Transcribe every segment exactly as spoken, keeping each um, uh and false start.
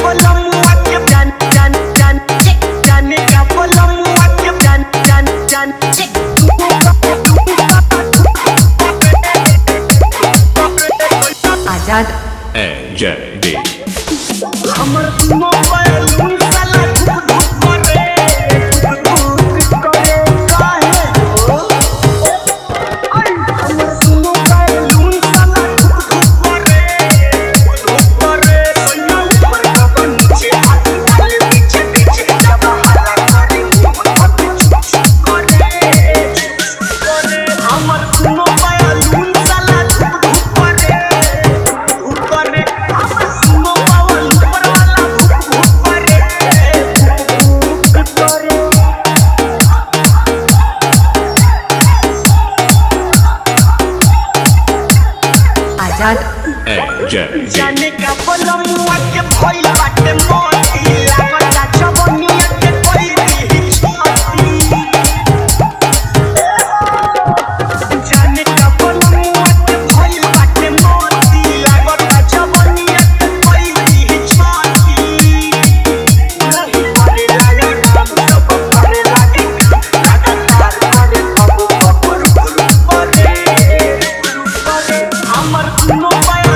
आजाद ए जे D A जे D जाने का बलमुआ के भइल बाटे मोती लागता जवनिया के कोई दी छोटी जाने का बलमुआ के भइल बाटे मोती लागता जवनिया के कोई दी छोटी नहीं पारे लागे काम सब पारे लागे लगातार करे बाबू बाबू करे करे हमर सुनो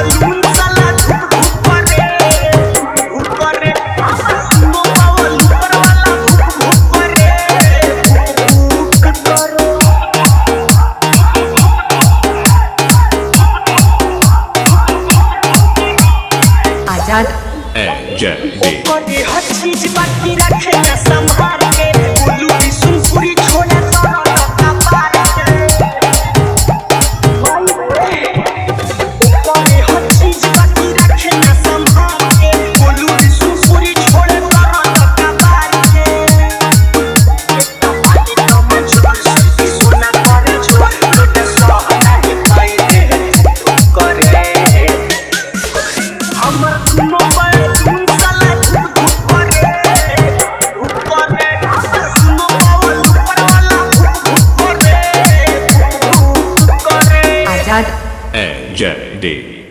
आजाद ए जे डी हर चीज बाकी रखे न संभाल के उल्लू भी सुनपुरी छोड़ा सारा का पार के हर चीज बाकी रखे न संभाल के उल्लू भी सुनपुरी छोड़ा सारा का पार के बाकी तो मैं छोड़ सकती सोना करे छोड़ लुटे सोना ही पाई दे करे हमर मोबाइल ए जे डी